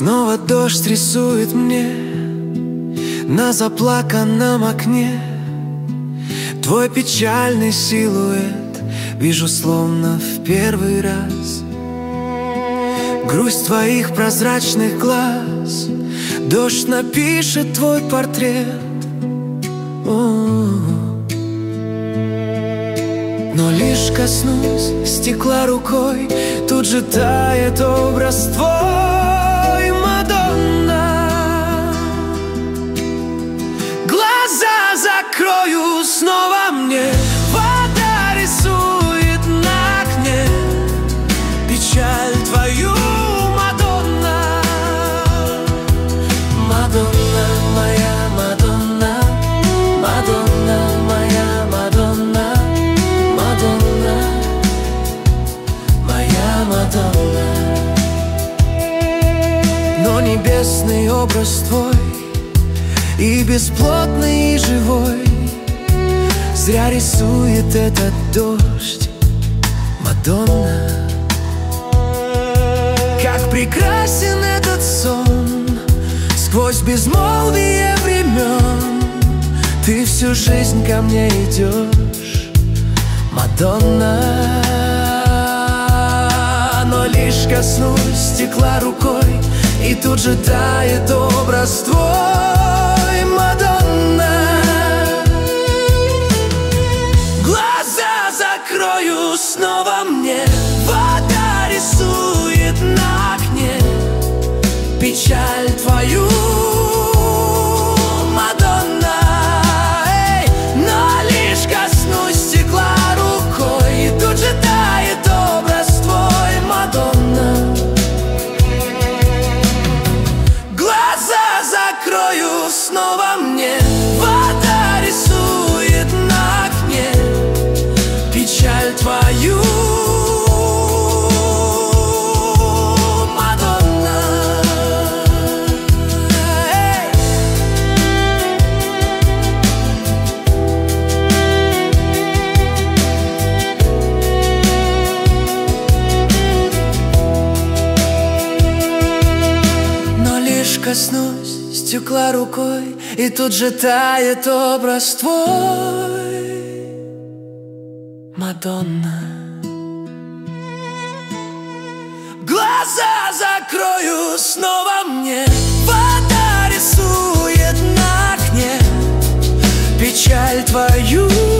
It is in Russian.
Снова дождь рисует мне на заплаканном окне твой печальный силуэт, вижу словно в первый раз. Грусть твоих прозрачных глаз, дождь напишет твой портрет. Но лишь коснусь стекла рукой, тут же тает образ твой, Мадонна. Глаза закрою, снова мне вода рисует на окне печаль твою, Мадонна. Мадонна, моя Мадонна, Мадонна, моя Мадонна, Мадонна, моя Мадонна. Но небесный образ твой и бесплотный, и живой зря рисует этот дождь, Мадонна. Как прекрасен этот сон, сквозь безмолвие времен ты всю жизнь ко мне идешь, Мадонна. Но лишь коснусь стекла рукой, и тут же тает образ твой, Мадонна. Глаза закрою, снова мне вода рисует на окне печаль твою, Мадонна. Но лишь коснусь стекла рукой, и тут же тает образ твой, Мадонна. Глаза закрою, снова мне вода рисует на окне печаль твою, Мадонна. Но лишь коснусь стекла рукой, и тут же тает образ твой, Мадонна. Глаза закрою, снова мне вода рисует на окне печаль твою,